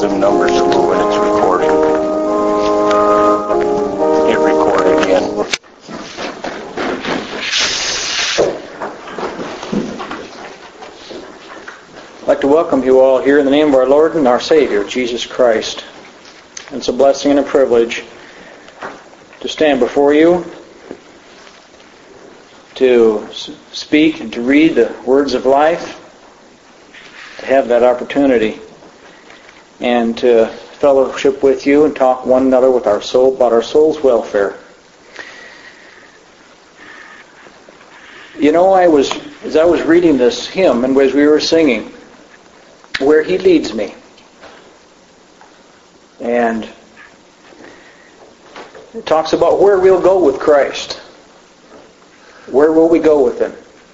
some numbers when it's recording. Hit record again. I'd like to welcome you all here in the name of our Lord and our Savior, Jesus Christ. It's a blessing and a privilege to stand before you, to speak and to read the words of life, to have that opportunity, and to fellowship with you and talk one another with our soul about our soul's welfare. You know, as I was reading this hymn and as we were singing, Where He Leads Me, and it talks about where we'll go with Christ. Where will we go with Him?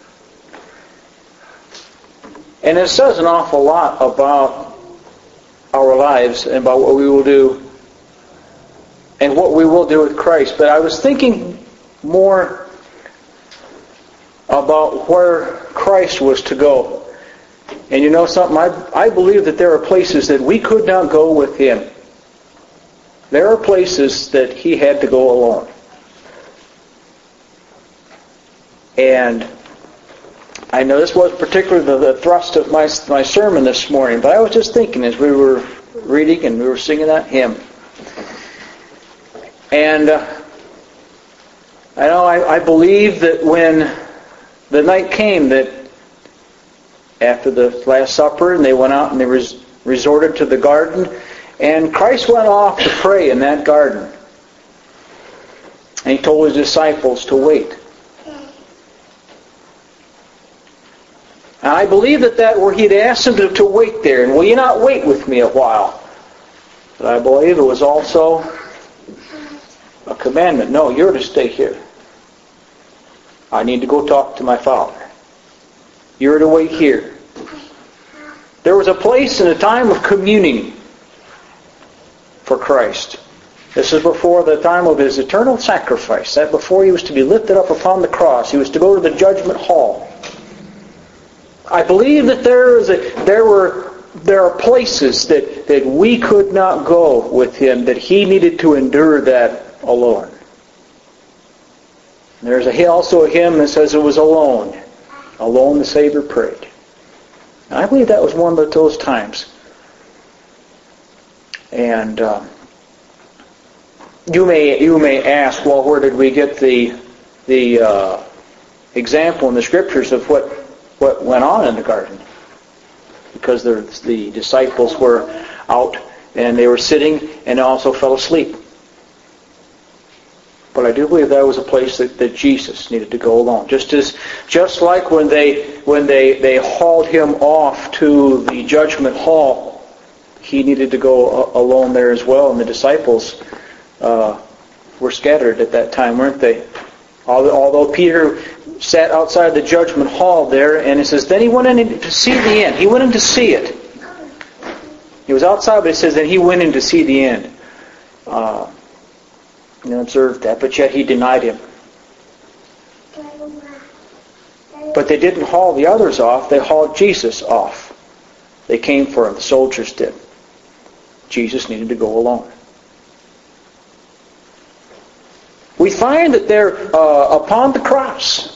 And it says an awful lot about our lives and about what we will do and what we will do with Christ. But I was thinking more about where Christ was to go. And you know something? I believe that there are places that we could not go with Him. There are places that He had to go alone. And I know this was particularly the thrust of my sermon this morning, but I was just thinking as we were reading and we were singing that hymn. And I believe that when the night came that after the Last Supper and they went out and they resorted to the garden, and Christ went off to pray in that garden. And He told His disciples to wait. And I believe that where He'd asked them to wait there, and will you not wait with me a while? But I believe it was also a commandment. No, you're to stay here. I need to go talk to my Father. You're to wait here. There was a place and a time of communing for Christ. This is before the time of His eternal sacrifice. That before He was to be lifted up upon the cross. He was to go to the judgment hall. I believe that there are places that we could not go with Him, that He needed to endure that alone. There's also a hymn that says it was alone. Alone the Savior prayed. And I believe that was one of those times. And you may ask, well, where did we get the example in the Scriptures of what went on in the garden? Because the disciples were out and they were sitting and also fell asleep. But I do believe that was a place that Jesus needed to go alone. Just like when they hauled Him off to the judgment hall, He needed to go alone there as well. And the disciples were scattered at that time, weren't they? Although Peter sat outside the judgment hall there, and it says, then he went in to see the end. He went in to see it. He was outside, but it says that he went in to see the end. And observed that, but yet he denied Him. But they didn't haul the others off, they hauled Jesus off. They came for Him, the soldiers did. Jesus needed to go alone. We find that there, upon the cross,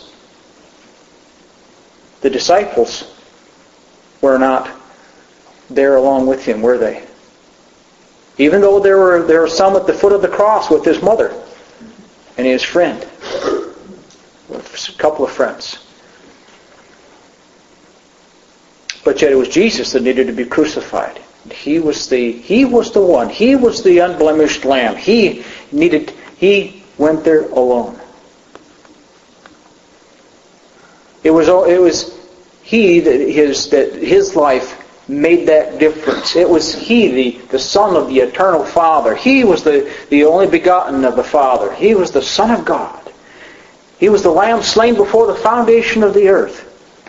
the disciples were not there along with Him, were they? Even though there were some at the foot of the cross with His mother and His friend, with a couple of friends. But yet it was Jesus that needed to be crucified. He was the one. He was the unblemished Lamb. He went there alone. It was He that His life made that difference. It was He, the Son of the eternal Father. He was the only begotten of the Father. He was the Son of God. He was the Lamb slain before the foundation of the earth.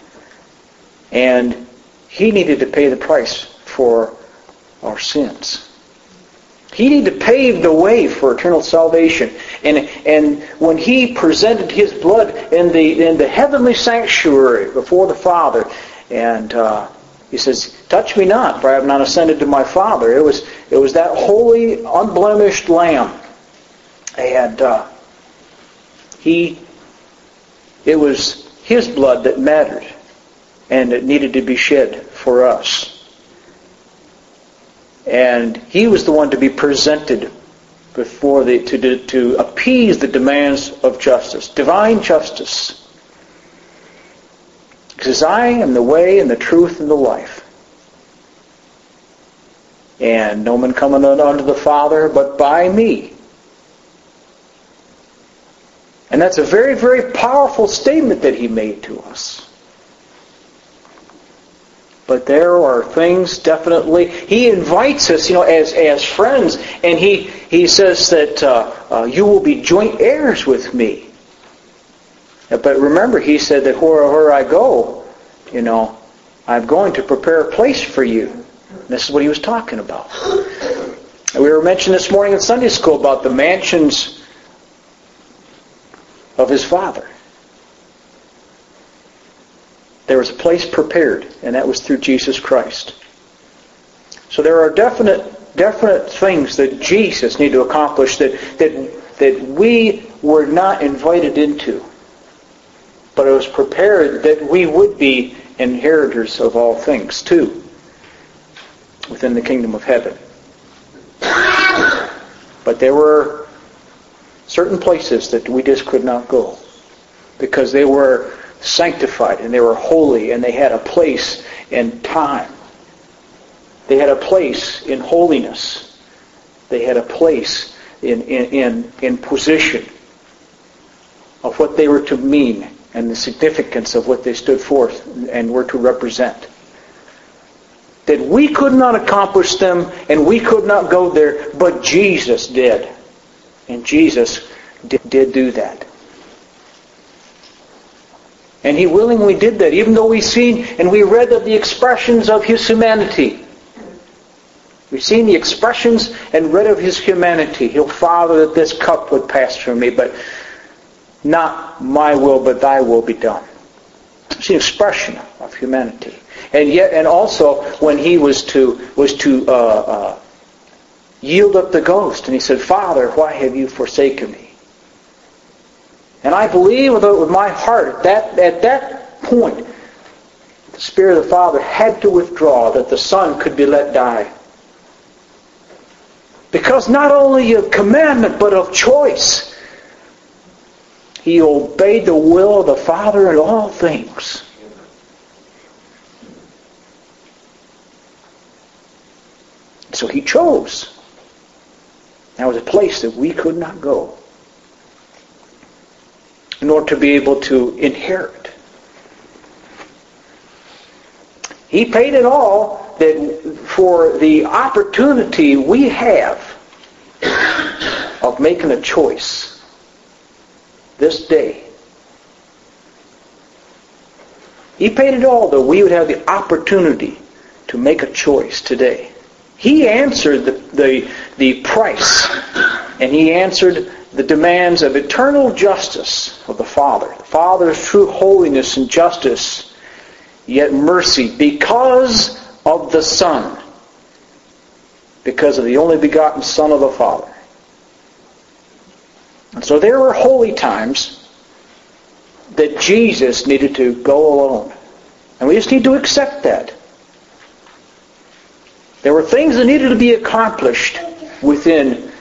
And He needed to pay the price for our sins. He needed to pave the way for eternal salvation. And when He presented His blood in the heavenly sanctuary before the Father, and He says, touch me not, for I have not ascended to my Father. It was that holy, unblemished Lamb. And it was His blood that mattered, and it needed to be shed for us. And He was the one to be presented before to appease the demands of justice, divine justice. He says, I am the way and the truth and the life. And no man cometh unto the Father but by me. And that's a very, very powerful statement that He made to us. But there are things definitely. He invites us, as friends, and He says that you will be joint heirs with me. But remember, He said that where I go, I'm going to prepare a place for you. And this is what He was talking about. And we were mentioned this morning in Sunday school about the mansions of His Father. There was a place prepared, and that was through Jesus Christ. So there are definite things that Jesus needed to accomplish that we were not invited into. But it was prepared that we would be inheritors of all things, too, within the kingdom of heaven. But there were certain places that we just could not go, because they were sanctified and they were holy, and they had a place in time. They had a place in holiness. They had a place in position of what they were to mean and the significance of what they stood forth and were to represent. That we could not accomplish them and we could not go there, but Jesus did. And Jesus did do that. And He willingly did that, even though we've seen and we read of the expressions of His humanity. We've seen the expressions and read of His humanity. He'll, Father, that this cup would pass from me, but not my will, but Thy will be done. It's an expression of humanity. And also when He was to yield up the ghost, and He said, Father, why have you forsaken me? And I believe with my heart at that point, the Spirit of the Father had to withdraw, that the Son could be let die. Because not only of commandment, but of choice. He obeyed the will of the Father in all things. So He chose. That was a place that we could not go, in order to be able to inherit. He paid it all for the opportunity we have of making a choice this day. He paid it all that we would have the opportunity to make a choice today. He answered the price, and He answered the demands of eternal justice of the Father. The Father's true holiness and justice, yet mercy, because of the Son. Because of the only begotten Son of the Father. And so there were holy times that Jesus needed to go alone. And we just need to accept that. There were things that needed to be accomplished within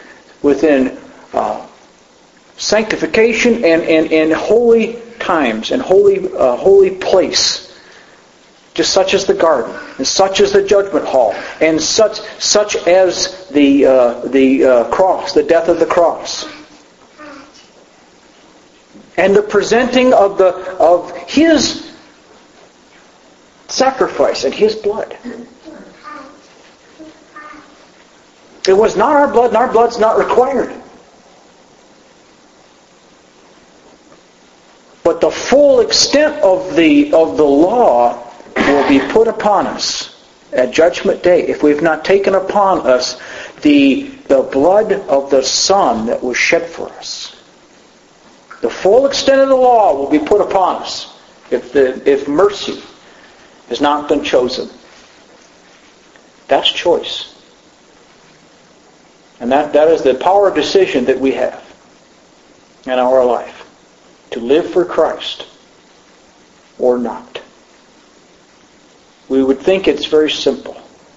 sanctification and holy times and holy place, just such as the garden, and such as the judgment hall, and such as the cross, the death of the cross, and the presenting of His sacrifice and His blood. It was not our blood, and our blood's not required. But the full extent of the law will be put upon us at Judgment Day if we've not taken upon us the blood of the Son that was shed for us. The full extent of the law will be put upon us if mercy has not been chosen. That's choice. And that is the power of decision that we have in our life. To live for Christ or not. We would think it's very simple.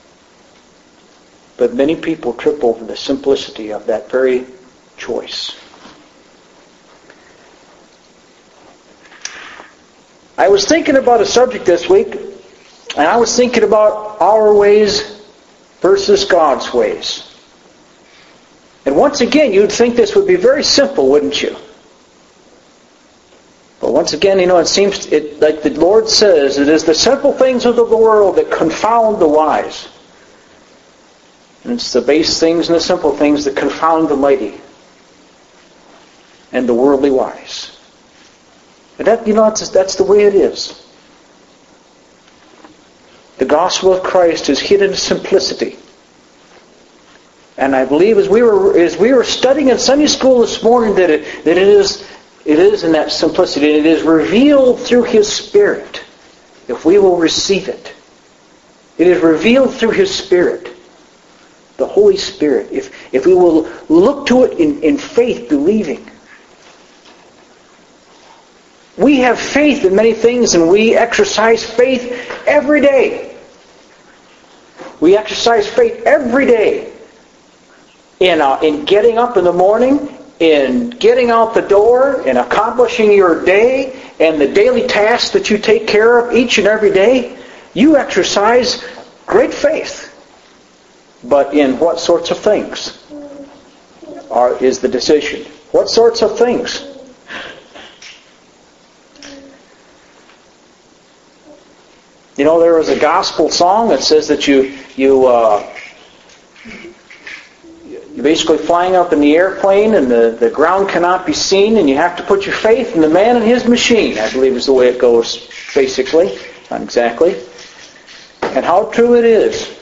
But many people trip over the simplicity of that very choice. I was thinking about a subject this week, and I was thinking about our ways versus God's ways. And once again, you'd think this would be very simple, wouldn't you? But once again, it seems, like the Lord says, it is the simple things of the world that confound the wise. And it's the base things and the simple things that confound the mighty and the worldly wise. And that's the way it is. The gospel of Christ is hidden in simplicity. And I believe as we were studying in Sunday school this morning that it is in that simplicity. It is revealed through His Spirit if we will receive it. It is revealed through His Spirit. The Holy Spirit. If we will look to it in faith, believing. We have faith in many things, and we exercise faith every day. We exercise faith every day in getting up in the morning, in getting out the door, in accomplishing your day, and the daily tasks that you take care of each and every day. You exercise great faith. But in what sorts of things is the decision? What sorts of things? There was a gospel song that says that you're basically flying up in the airplane and the ground cannot be seen, and you have to put your faith in the man and his machine, I believe is the way it goes, basically. Not exactly. And how true it is.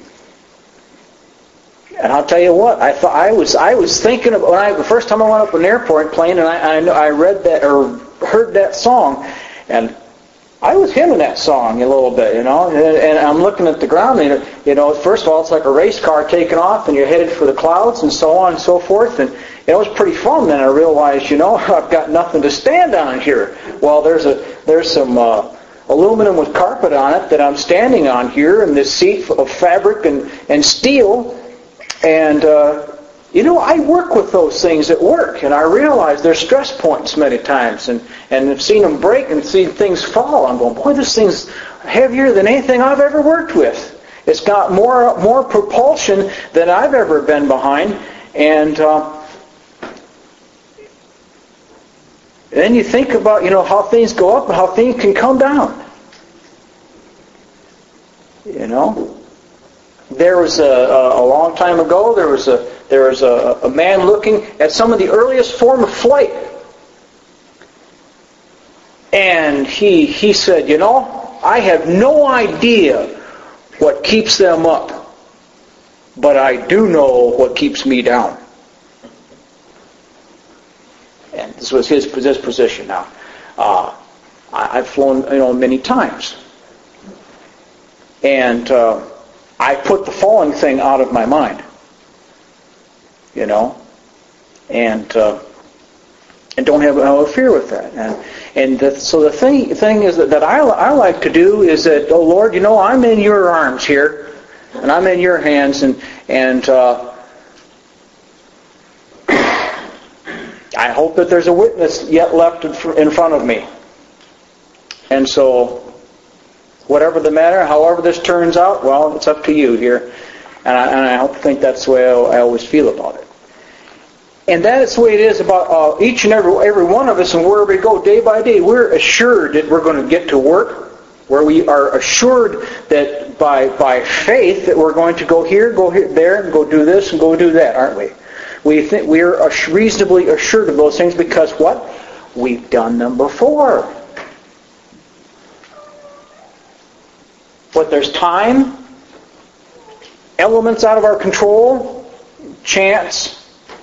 And I'll tell you what, I was thinking of the first time I went up an airport plane, and I read that or heard that song, and I was hymning that song a little bit, and I'm looking at the ground, and first of all, it's like a race car taking off, and you're headed for the clouds, and so on and so forth, and it was pretty fun. Then I realized, I've got nothing to stand on here. Well, there's some aluminum with carpet on it that I'm standing on here, and this seat of fabric and steel. And, I work with those things at work, and I realize there's stress points many times, and I've seen them break and seen things fall. I'm going, boy, this thing's heavier than anything I've ever worked with. It's got more propulsion than I've ever been behind, and then you think about, how things go up and how things can come down. There was a long time ago, there was a man looking at some of the earliest form of flight. And he said, I have no idea what keeps them up, but I do know what keeps me down. And this was his position now. I've flown, many times. And I put the falling thing out of my mind, and don't have a fear with that. So the thing is that I like to do is that, oh Lord, I'm in your arms here, and I'm in your hands, and I hope that there's a witness yet left in front of me. And so, whatever the matter, however this turns out, well, it's up to you here. And I think that's the way I always feel about it. And that is the way it is about each and every one of us, and wherever we go day by day, we're assured that we're going to get to work, where we are assured that by faith that we're going to go here, there, and go do this, and go do that, aren't we? We think we're reasonably assured of those things because what? We've done them before. But there's time, elements out of our control, chance,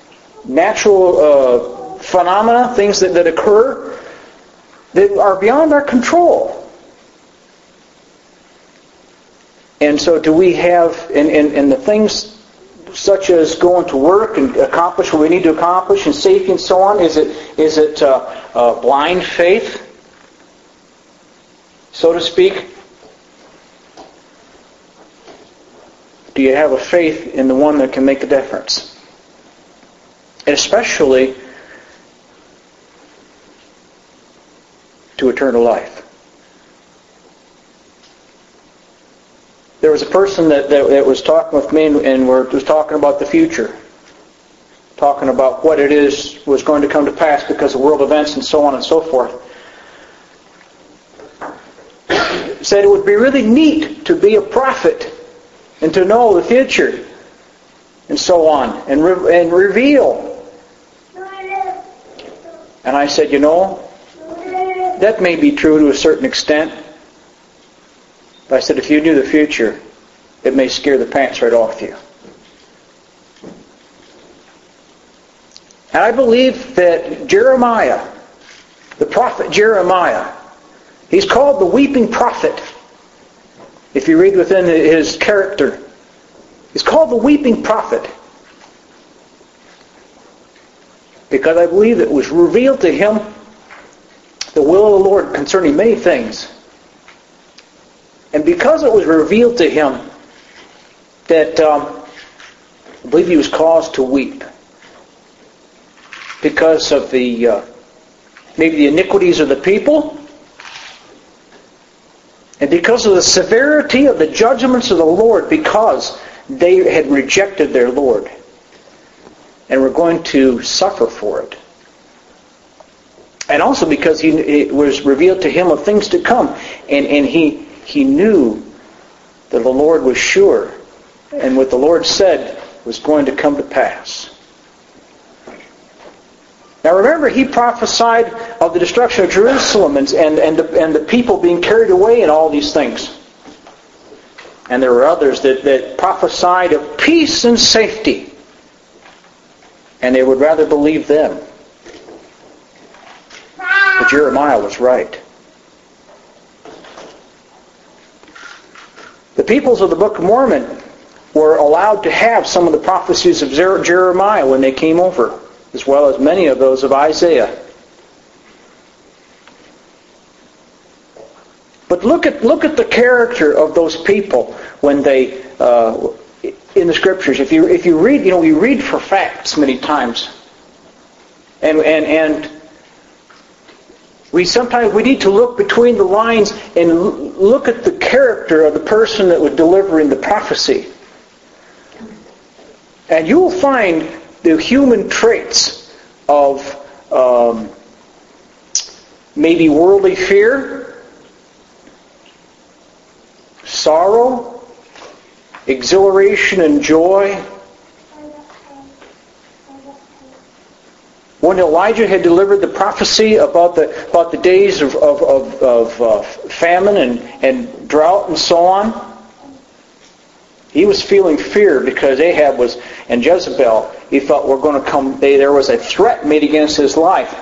natural phenomena, things that occur that are beyond our control. And so do we have, and the things such as going to work and accomplish what we need to accomplish and safety and so on, is it blind faith, so to speak? Do you have a faith in the one that can make a difference? And especially to eternal life. There was a person that was talking with me, and was talking about the future, talking about what it is was going to come to pass because of world events and so on and so forth. Said it would be really neat to be a prophet and to know the future and so on and reveal. And I said, that may be true to a certain extent. But I said, if you knew the future, it may scare the pants right off you. And I believe that Jeremiah, the prophet Jeremiah, he's called the weeping prophet. If you read within his character, he's called the weeping prophet. Because I believe it was revealed to him the will of the Lord concerning many things. And because it was revealed to him that I believe he was caused to weep because of the maybe the iniquities of the people, and because of the severity of the judgments of the Lord, because they had rejected their Lord and were going to suffer for it. And also because it was revealed to him of things to come. And he knew that the Lord was sure, and what the Lord said was going to come to pass. Now remember, he prophesied of the destruction of Jerusalem and the people being carried away and all these things. And there were others that prophesied of peace and safety. And they would rather believe them. But Jeremiah was right. The peoples of the Book of Mormon were allowed to have some of the prophecies of Jeremiah when they came over, as well as many of those of Isaiah. But look at the character of those people when they in the Scriptures. If you read, we read for facts many times, and we need to look between the lines and look at the character of the person that was delivering the prophecy, and you will find the human traits of maybe worldly fear, sorrow, exhilaration and joy. When Elijah had delivered the prophecy about the days of famine and drought and so on, he was feeling fear because Ahab and Jezebel, he thought, were going to come. There was a threat made against his life.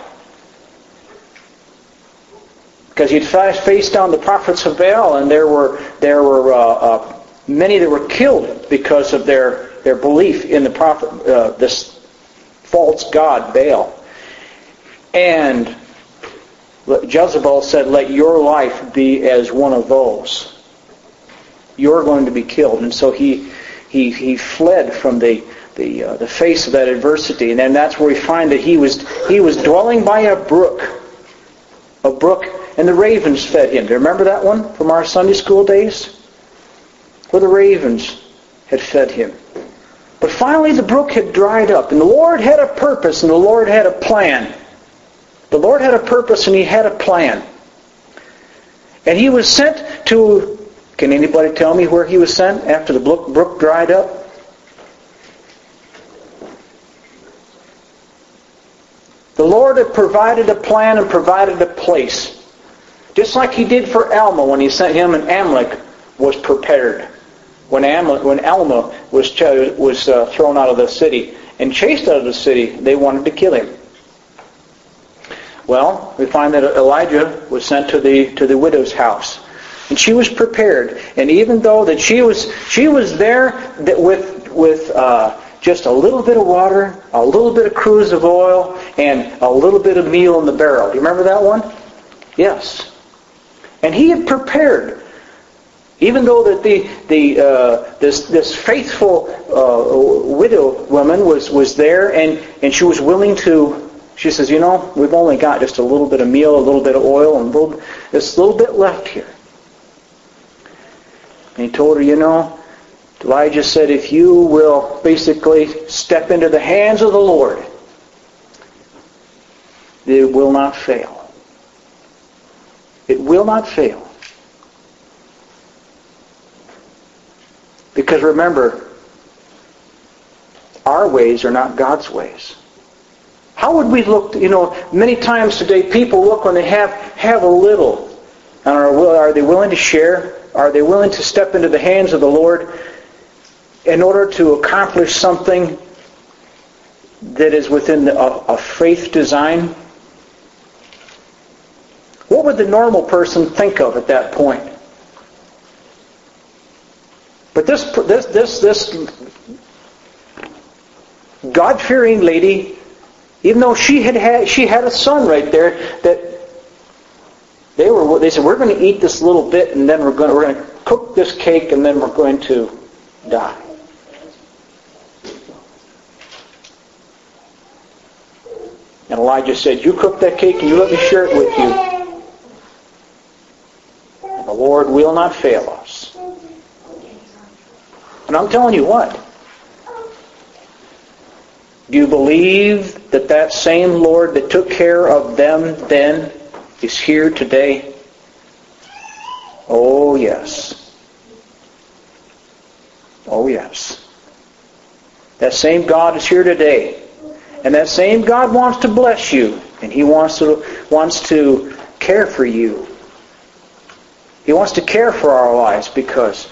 Because he'd faced down the prophets of Baal, and there were many that were killed because of their belief in the prophet, this false god Baal. And Jezebel said, "Let your life be as one of those. You're going to be killed." And so he fled from the face of that adversity, and then that's where we find that he was dwelling by a brook, and the ravens fed him. Do you remember that one from our Sunday school days? Where the ravens had fed him. But finally the brook had dried up, and the Lord had a purpose, and the Lord had a plan. The Lord had a purpose, and He had a plan. And He was sent to... Can anybody tell me where He was sent after the brook dried up? The Lord had provided a plan and provided a place. Just like He did for Alma when He sent him, and Amalek was prepared. When Alma was thrown out of the city and chased out of the city, they wanted to kill him. Well, we find that Elijah was sent to the widow's house. And she was prepared. And even though that she was there that with just a little bit of water, a little bit of cruse of oil, and a little bit of meal in the barrel. Do you remember that one? Yes. And he had prepared. Even though that this faithful widow woman was there, and she was willing to. She says, we've only got just a little bit of meal, a little bit of oil, and this little bit left here. And he told her, Elijah said, if you will basically step into the hands of the Lord, it will not fail. It will not fail. Because remember, our ways are not God's ways. How would we look, many times today people look when they have a little, and are they willing to share? Are they willing to step into the hands of the Lord in order to accomplish something that is within a faith design? What would the normal person think of at that point? But this God-fearing lady, even though she had a son right there, that they said, we're going to eat this little bit, and then we're going to cook this cake, and then we're going to die. And Elijah said, you cook that cake and you let me share it with you. And the Lord will not fail us. And I'm telling you what. Do you believe that same Lord that took care of them then is here today? Oh, yes. Oh, yes. That same God is here today. And that same God wants to bless you. And He wants to care for you. He wants to care for our lives because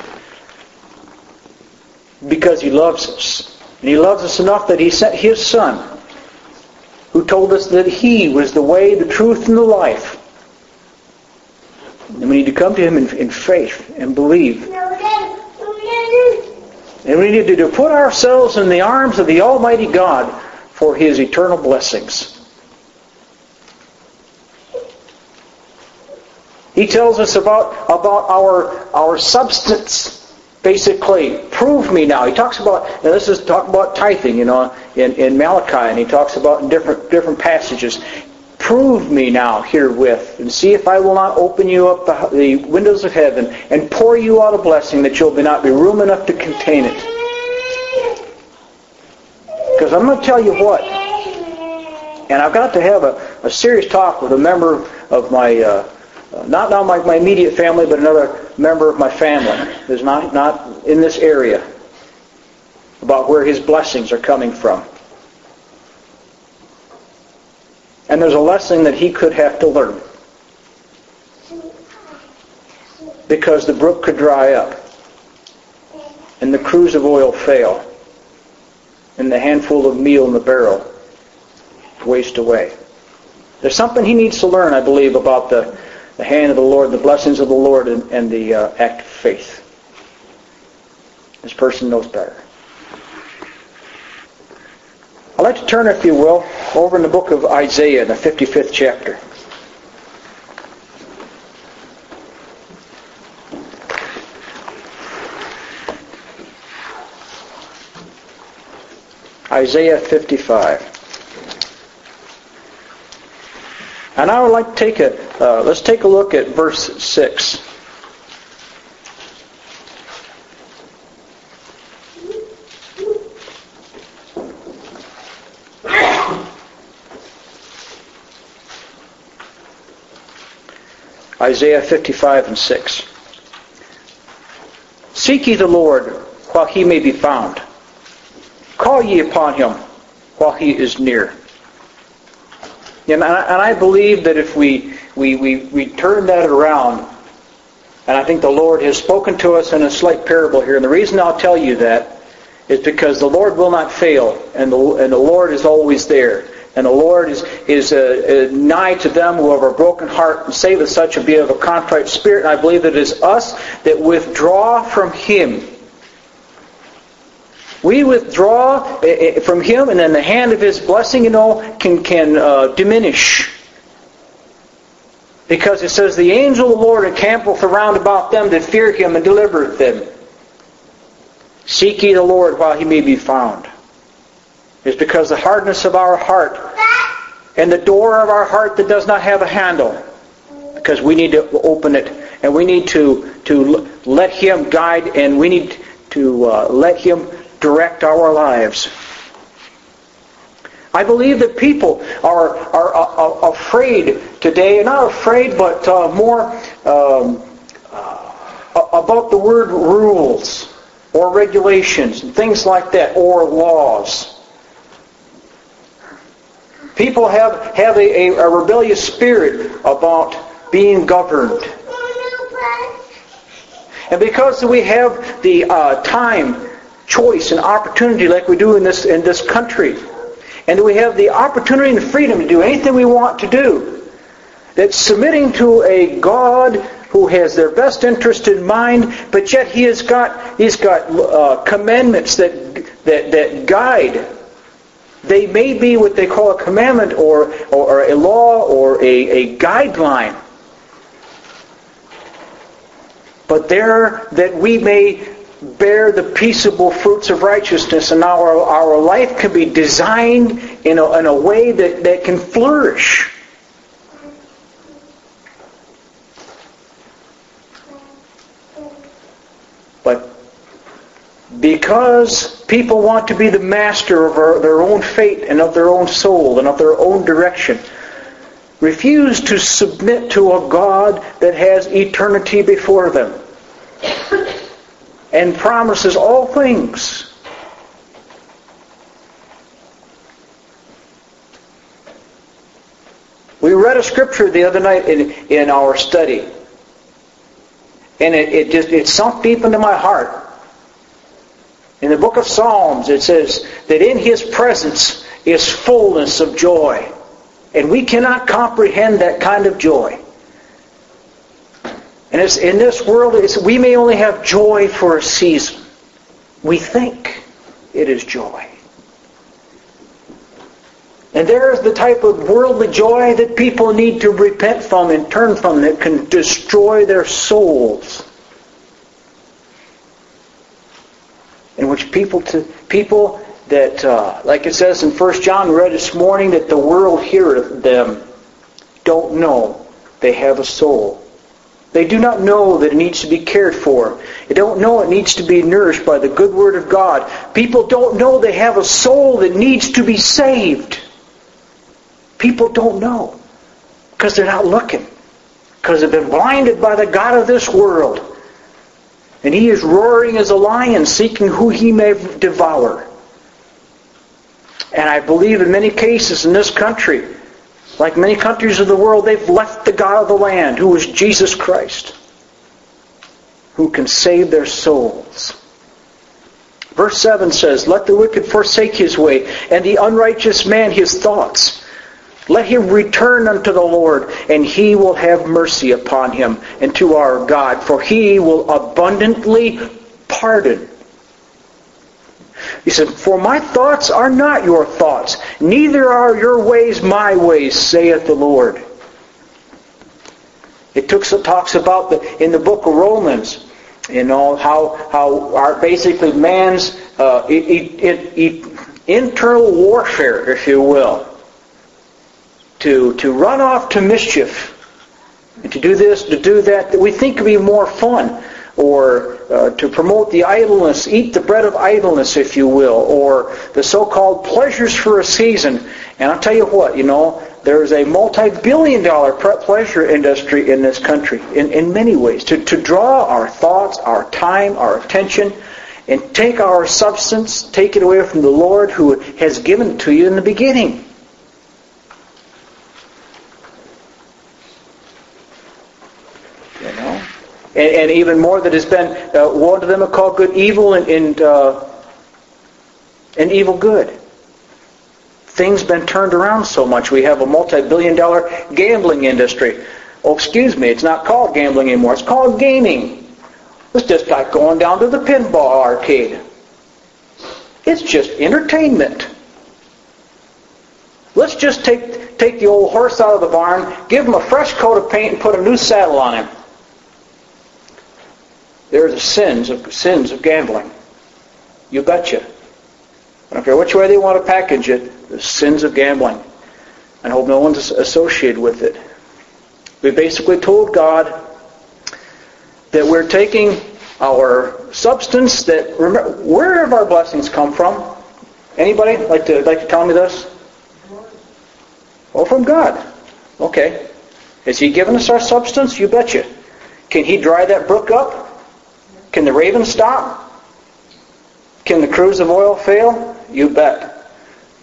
He loves us. And He loves us enough that He sent His Son, who told us that He was the way, the truth, and the life. And we need to come to Him in faith and believe. And we need to put ourselves in the arms of the Almighty God for His eternal blessings. He tells us about our substance. Basically, prove me now. He talks about, and this is talking about tithing, in Malachi, and he talks about in different passages. Prove me now herewith, and see if I will not open you up the windows of heaven and pour you out a blessing that you'll not be room enough to contain it. Because I'm going to tell you what, and I've got to have a serious talk with a member of my. Not my immediate family, but another member of my family who's not in this area, about where his blessings are coming from. And there's a lesson that he could have to learn. Because the brook could dry up, and the cruse of oil fail, and the handful of meal in the barrel waste away. There's something he needs to learn, I believe, about the hand of the Lord, the blessings of the Lord, and the act of faith. This person knows better. I'd like to turn, if you will, over in the book of Isaiah, the 55th chapter. Isaiah 55. And I would like to let's take a look at verse 6. Isaiah 55 and 6. Seek ye the Lord while He may be found. Call ye upon Him while He is near. And I believe that if we turn that around, and I think the Lord has spoken to us in a slight parable here, and the reason I'll tell you that is because the Lord will not fail, and the Lord is always there. And the Lord is nigh to them who have a broken heart, and saveth such and be of a contrite spirit. And I believe that it is us that withdraw from Him. We withdraw from Him, and then the hand of His blessing, can diminish. Because it says, the angel of the Lord encampeth around about them that fear Him and delivereth them. Seek ye the Lord while He may be found. It's because the hardness of our heart and the door of our heart that does not have a handle. Because we need to open it, and we need to let Him guide, and we need to let Him direct our lives. I believe that people are afraid today, not afraid, but more about the word rules or regulations and things like that, or laws. People have a rebellious spirit about being governed. And because we have the time, choice, and opportunity like we do in this country, and we have the opportunity and freedom to do anything we want to do, that submitting to a God who has their best interest in mind, but yet He's got commandments that guide. They may be what they call a commandment or a law or a guideline. But there that we may bear the peaceable fruits of righteousness, and our life can be designed in a way that can flourish. But because people want to be the master of their own fate and of their own soul and of their own direction, refuse to submit to a God that has eternity before them and promises all things. We read a scripture the other night in our study, and it sunk deep into my heart. In the book of Psalms, it says that in His presence is fullness of joy. And we cannot comprehend that kind of joy. And it's in this world, we may only have joy for a season. We think it is joy. And there is the type of worldly joy that people need to repent from and turn from, that can destroy their souls. In which people that, like it says in 1 John, we read this morning, that the world heareth them, don't know they have a soul. They do not know that it needs to be cared for. They don't know it needs to be nourished by the good Word of God. People don't know they have a soul that needs to be saved. People don't know because they're not looking. Because they've been blinded by the god of this world. And he is roaring as a lion, seeking who he may devour. And I believe in many cases in this country, like many countries of the world, they've left the God of the land, who is Jesus Christ, who can save their souls. Verse 7 says, let the wicked forsake his way, and the unrighteous man his thoughts. Let him return unto the Lord, and He will have mercy upon him, and to our God, for He will abundantly pardon. He said, for my thoughts are not your thoughts, neither are your ways my ways, saith the Lord. It talks about in the book of Romans, how our basically man's internal warfare, if you will, to run off to mischief, and to do this, to do that we think would be more fun, or to promote the idleness, eat the bread of idleness, if you will, or the so-called pleasures for a season. And I'll tell you what, there's a multi-billion-dollar pleasure industry in this country, in many ways, to draw our thoughts, our time, our attention, and take our substance, take it away from the Lord who has given it to you in the beginning. And even more that has been, one of them are called good evil and evil good. things been turned around so much. We have a multi-billion-dollar gambling industry. Oh, excuse me, it's not called gambling anymore. It's called gaming. It's just like going down to the pinball arcade. It's just entertainment. Let's just take the old horse out of the barn, give him a fresh coat of paint, and put a new saddle on him. There are the sins of gambling. You betcha. I don't care which way they want to package it, the sins of gambling. I hope no one's associated with it. We basically told God that we're taking our substance that, remember, where have our blessings come from? Anybody like to tell me this? Oh, from God. Okay. Has He given us our substance? You betcha. Can He dry that brook up? Can the raven stop? Can the cruse of oil fail? You bet.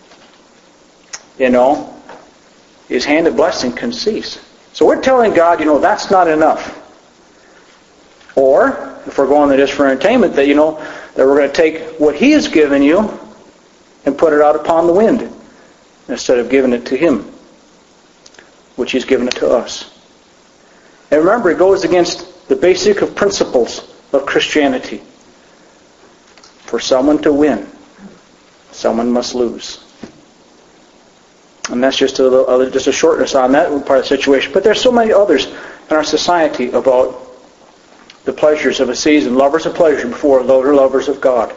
His hand of blessing can cease. So we're telling God, that's not enough. Or, if we're going to just for entertainment, that we're going to take what He has given you and put it out upon the wind instead of giving it to Him, which He's given it to us. And remember, it goes against the basic of principles of Christianity. For someone to win, someone must lose. And that's just a shortness on that part of the situation. But there's so many others in our society about the pleasures of a season. Lovers of pleasure before lovers of God.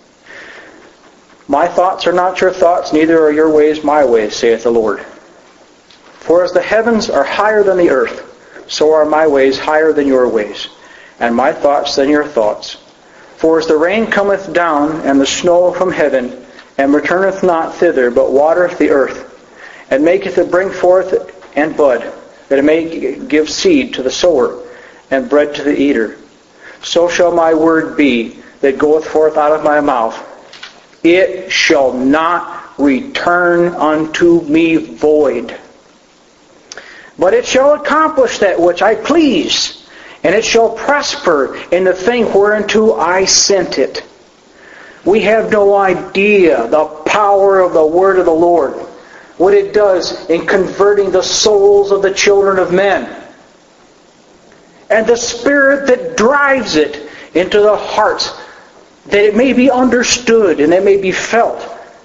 My thoughts are not your thoughts, neither are your ways my ways, saith the Lord. For as the heavens are higher than the earth, so are my ways higher than your ways, and my thoughts than your thoughts. For as the rain cometh down, and the snow from heaven, and returneth not thither, but watereth the earth, and maketh it bring forth and bud, that it may give seed to the sower, and bread to the eater, so shall my word be that goeth forth out of my mouth. It shall not return unto me void, but it shall accomplish that which I please, and it shall prosper in the thing whereunto I sent it. We have no idea the power of the word of the Lord, what it does in converting the souls of the children of men, and the Spirit that drives it into the hearts, that it may be understood and it may be felt.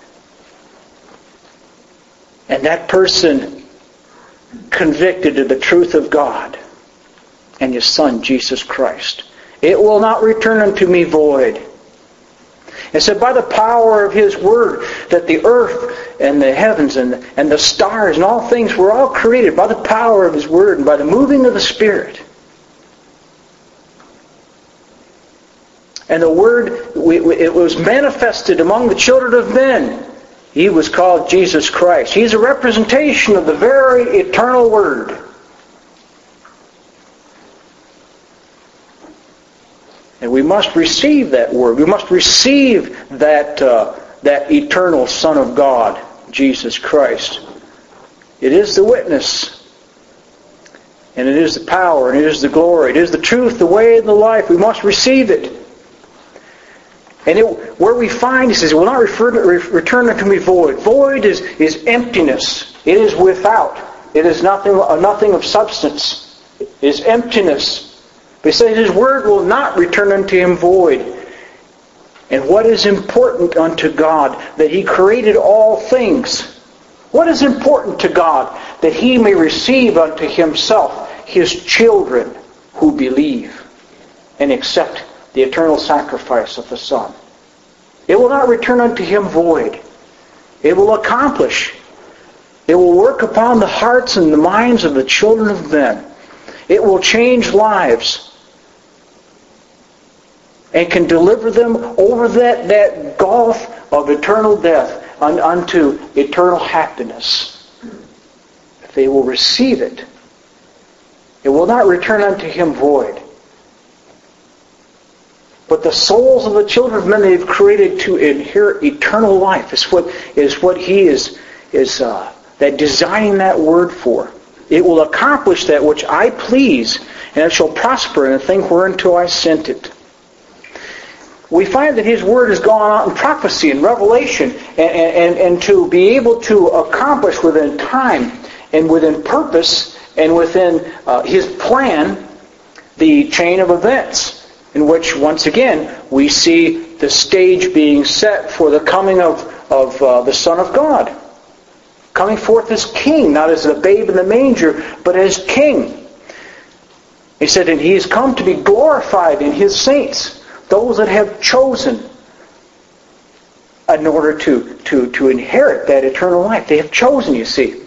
And that person convicted of the truth of God and His Son, Jesus Christ. It will not return unto me void. It said, by the power of His Word, that the earth and the heavens and the stars and all things were all created by the power of His Word and by the moving of the Spirit. And the Word, it was manifested among the children of men. He was called Jesus Christ. He's a representation of the very eternal Word. And we must receive that Word. We must receive that eternal Son of God, Jesus Christ. It is the witness. And it is the power. And it is the glory. It is the truth, the way, and the life. We must receive it. And where we find, He says, it will not return unto me void. Void is emptiness. It is without. It is nothing of substance. It is emptiness. But He says His Word will not return unto Him void. And what is important unto God? That He created all things. What is important to God? That He may receive unto Himself His children who believe and accept the eternal sacrifice of the Son. It will not return unto Him void. It will accomplish. It will work upon the hearts and the minds of the children of men. It will change lives and can deliver them over that gulf of eternal death unto eternal happiness. If they will receive it, it will not return unto Him void. But the souls of the children of men they've created to inherit eternal life is what He is designing that Word for. It will accomplish that which I please, and it shall prosper in the thing whereunto I sent it. we find that His Word has gone out in prophecy and revelation, and to be able to accomplish within time and within purpose and within His plan the chain of events, in which, once again, we see the stage being set for the coming of the Son of God. Coming forth as King, not as a babe in the manger, but as King. He said, and He has come to be glorified in His saints, those that have chosen in order to inherit that eternal life. They have chosen, you see.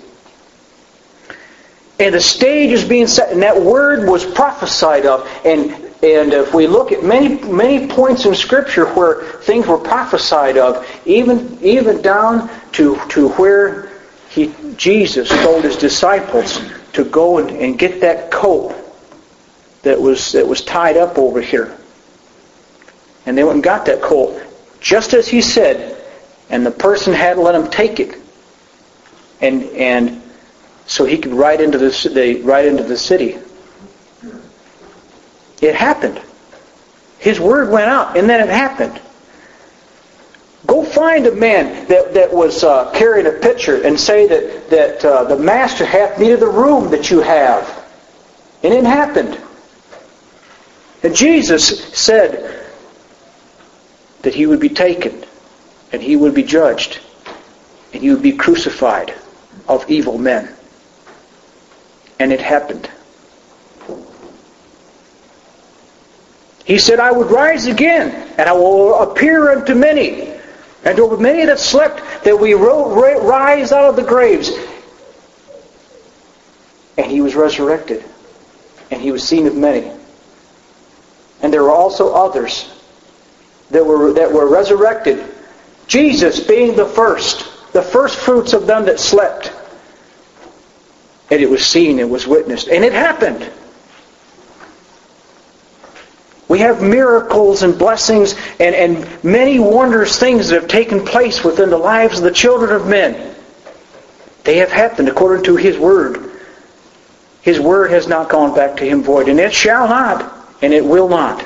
And the stage is being set, and that word was prophesied of. And if we look at many points in Scripture where things were prophesied of, even down to where Jesus told His disciples to go and get that coat that was tied up over here. And they went and got that colt, just as He said, and the person had to let him take it. And so he could ride into the city. It happened. His word went out, and then it happened. Go find a man that was carrying a pitcher and say that the master hath need of the room that you have. And it happened. And Jesus said that He would be taken, and He would be judged, and He would be crucified of evil men. And it happened. He said, I would rise again, and I will appear unto many, and to many that slept, that we rise out of the graves. And He was resurrected, and He was seen of many. And there were also others that were resurrected. Jesus being the first fruits of them that slept. And it was seen, it was witnessed, and it happened. We have miracles and blessings and many wondrous things that have taken place within the lives of the children of men. They have happened according to His Word. His Word has not gone back to Him void, and it shall not, and it will not.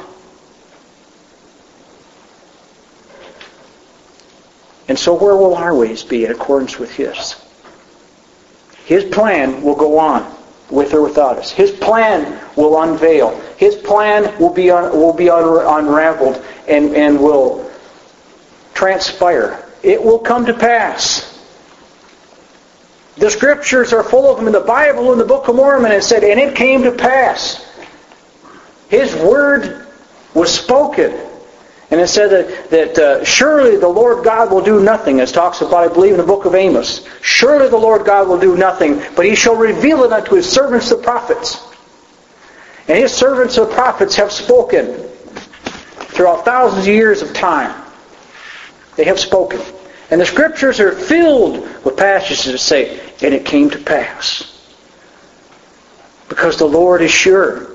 And so where will our ways be in accordance with His? His plan will go on, with or without us. His plan will unveil. His plan will be unraveled and will transpire. It will come to pass. The Scriptures are full of them in the Bible, in the Book of Mormon. It said, and it came to pass. His Word was spoken. And it said that surely the Lord God will do nothing, as talks about, I believe, in the book of Amos. Surely the Lord God will do nothing, but He shall reveal it unto His servants the prophets. And His servants the prophets have spoken throughout thousands of years of time. They have spoken. And the Scriptures are filled with passages that say, and it came to pass. Because the Lord is sure.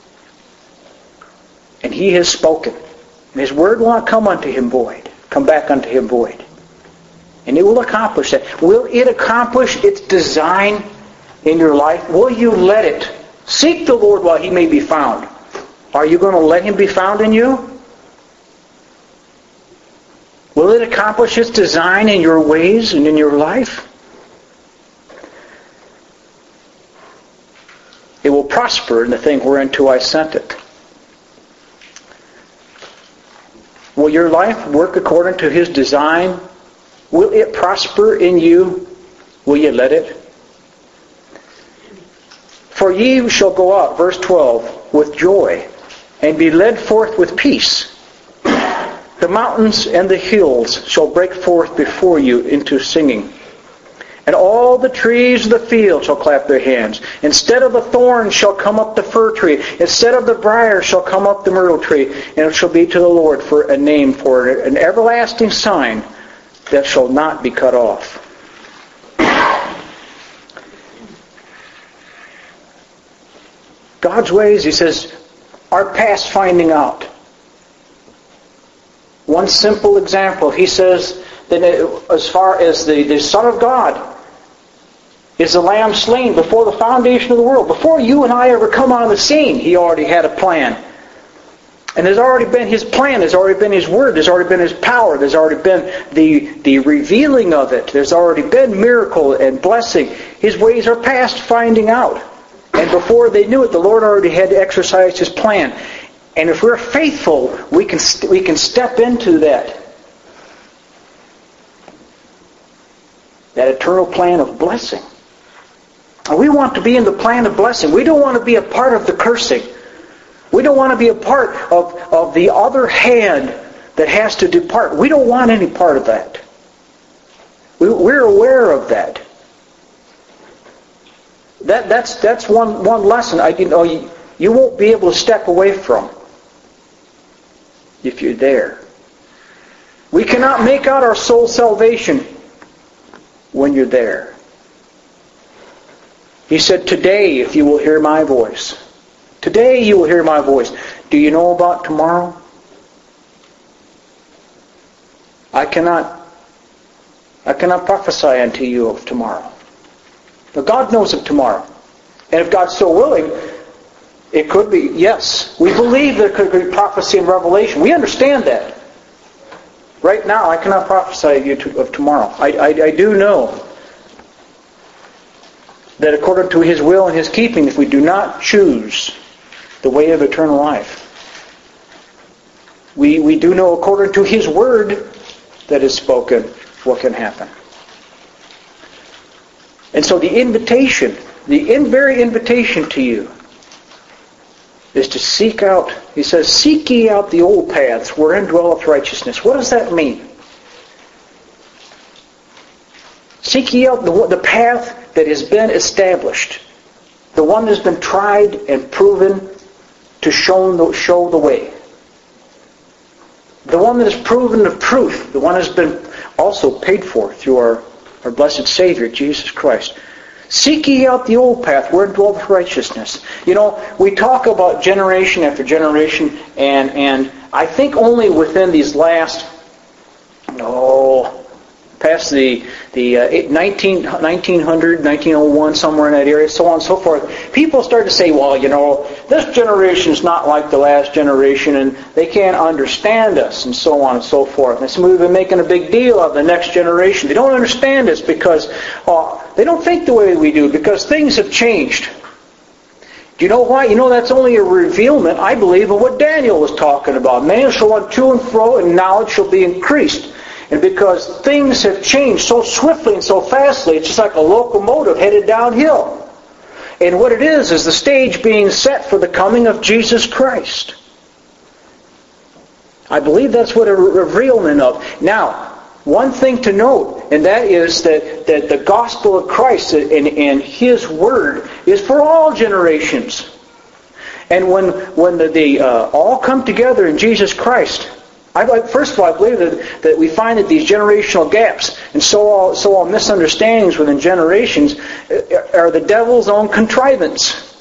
And He has spoken. And His Word will not come unto Him void. Come back unto Him void. And it will accomplish that. Will it accomplish its design in your life? Will you let it? Seek the Lord while He may be found. Are you going to let Him be found in you? Will it accomplish its design in your ways and in your life? It will prosper in the thing whereunto I sent it. Will your life work according to His design? Will it prosper in you? Will you let it? For ye shall go out, verse 12, with joy, and be led forth with peace. The mountains and the hills shall break forth before you into singing. And all the trees of the field shall clap their hands. Instead of the thorn shall come up the fir tree. Instead of the briar shall come up the myrtle tree. And it shall be to the Lord for a name, for an everlasting sign that shall not be cut off. God's ways, He says, are past finding out. One simple example, He says that as far as the Son of God is the Lamb slain before the foundation of the world. Before you and I ever come on the scene, He already had a plan. And there's already been His plan, there's already been His Word, there's already been His power, there's already been the revealing of it. There's already been miracle and blessing. His ways are past finding out. And before they knew it, the Lord already had exercised His plan. And if we're faithful, we can step into that eternal plan of blessing. And we want to be in the plan of blessing. We don't want to be a part of the cursing. We don't want to be a part of the other hand that has to depart. We don't want any part of that. We're aware of that. That's one lesson you won't be able to step away from if you're there. We cannot make out our soul salvation when you're there. He said, today, if you will hear my voice. Today you will hear my voice. Do you know about tomorrow? I cannot prophesy unto you of tomorrow. But God knows of tomorrow. And if God's so willing, it could be, yes. We believe there could be prophecy and revelation. We understand that. Right now, I cannot prophesy of tomorrow. I do know that according to His will and His keeping, if we do not choose the way of eternal life, we do know according to His Word that is spoken what can happen. And so the invitation, very invitation to you is to seek out, he says, seek ye out the old paths wherein dwelleth righteousness. What does that mean? Seek ye out the path that has been established. The one that has been tried and proven to show the way. The one that is proven of truth. The one that has been also paid for through our blessed Savior, Jesus Christ. Seek ye out the old path wherein dwelleth righteousness. You know, we talk about generation after generation, and I think only within these last, past the 1900, 1901, somewhere in that area, so on and so forth, people start to say, well, you know, this generation is not like the last generation, and they can't understand us, and so on and so forth. And so we've been making a big deal of the next generation. They don't understand us because they don't think the way we do, because things have changed. Do you know why? You know, that's only a revealment, I believe, of what Daniel was talking about. Man shall run to and fro, and knowledge shall be increased. And because things have changed so swiftly and so fastly, it's just like a locomotive headed downhill. And what it is the stage being set for the coming of Jesus Christ. I believe that's what a revealment of. Now, one thing to note, and that is that the gospel of Christ and His Word is for all generations. And when they all come together in Jesus Christ, first of all, I believe that we find that these generational gaps and so all misunderstandings within generations are the devil's own contrivance.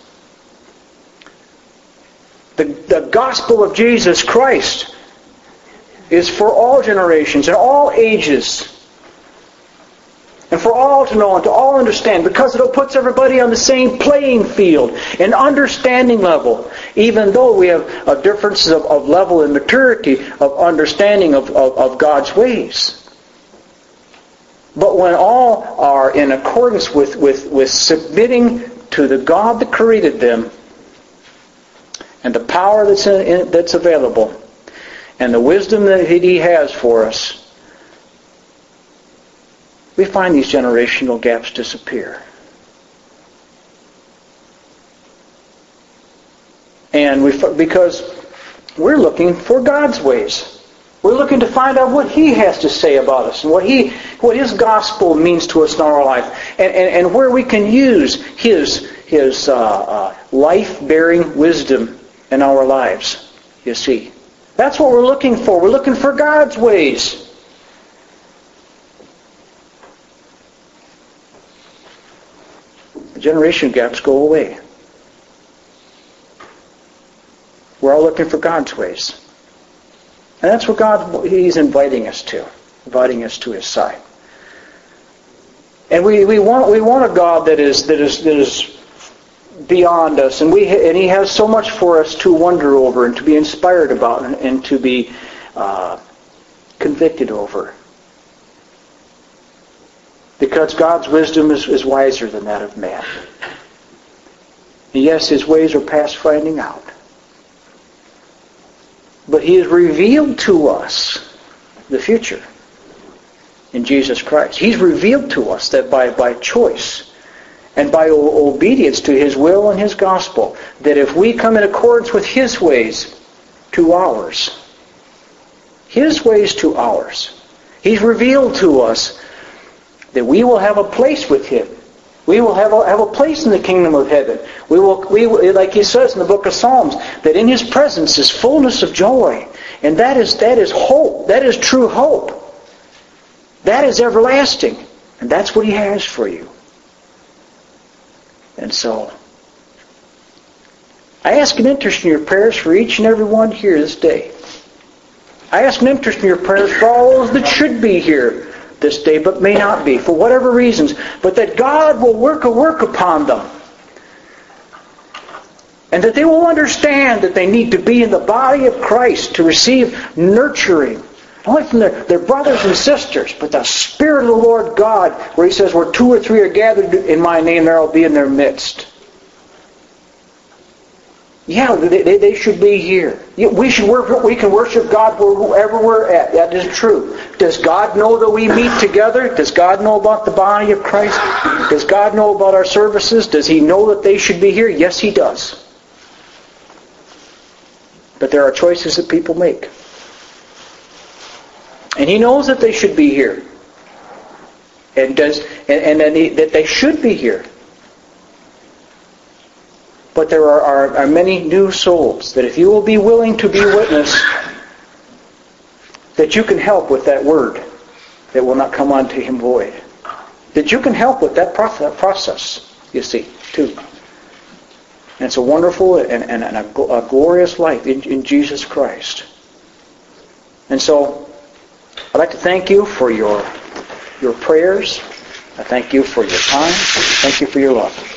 The gospel of Jesus Christ is for all generations and all ages. And for all to know and to all understand, because it puts everybody on the same playing field and understanding level, even though we have differences of level and maturity of understanding of God's ways. But when all are in accordance with submitting to the God that created them, and the power that's available, and the wisdom that He has for us, we find these generational gaps disappear. And because we're looking for God's ways. We're looking to find out what He has to say about us and what His gospel means to us in our life, and where we can use His life-bearing wisdom in our lives. You see, that's what we're looking for. We're looking for God's ways. Generation gaps go away. We're all looking for God's ways. And that's what He's inviting us to His side. And we want a God that is beyond us, and He has so much for us to wonder over and to be inspired about and to be convicted over. Because God's wisdom is wiser than that of man. And yes, His ways are past finding out. But He has revealed to us the future in Jesus Christ. He's revealed to us that by choice and by obedience to His will and His gospel, that if we come in accordance with His ways to ours, His ways to ours, He's revealed to us that we will have a place with Him. We will have a place in the kingdom of heaven. We will, like He says in the book of Psalms, that in His presence is fullness of joy. And that is hope. That is true hope. That is everlasting. And that's what He has for you. And so, I ask an interest in your prayers for each and every one here this day. I ask an interest in your prayers for all those that should be here this day, but may not be, for whatever reasons, but that God will work a work upon them. And that they will understand that they need to be in the body of Christ to receive nurturing, not only from their brothers and sisters, but the Spirit of the Lord God, where He says, where 2 or 3 are gathered in my name, there I'll be in their midst. Yeah, they should be here. We can worship God wherever we're at. That is true. Does God know that we meet together? Does God know about the body of Christ? Does God know about our services? Does He know that they should be here? Yes, He does. But there are choices that people make. And He knows that they should be here. And that they should be here. But there are many new souls that if you will be willing to be a witness, that you can help with that word that will not come unto Him void. That you can help with that process, you see, too. And it's a wonderful and a glorious life in Jesus Christ. And so, I'd like to thank you for your prayers. I thank you for your time. Thank you for your love.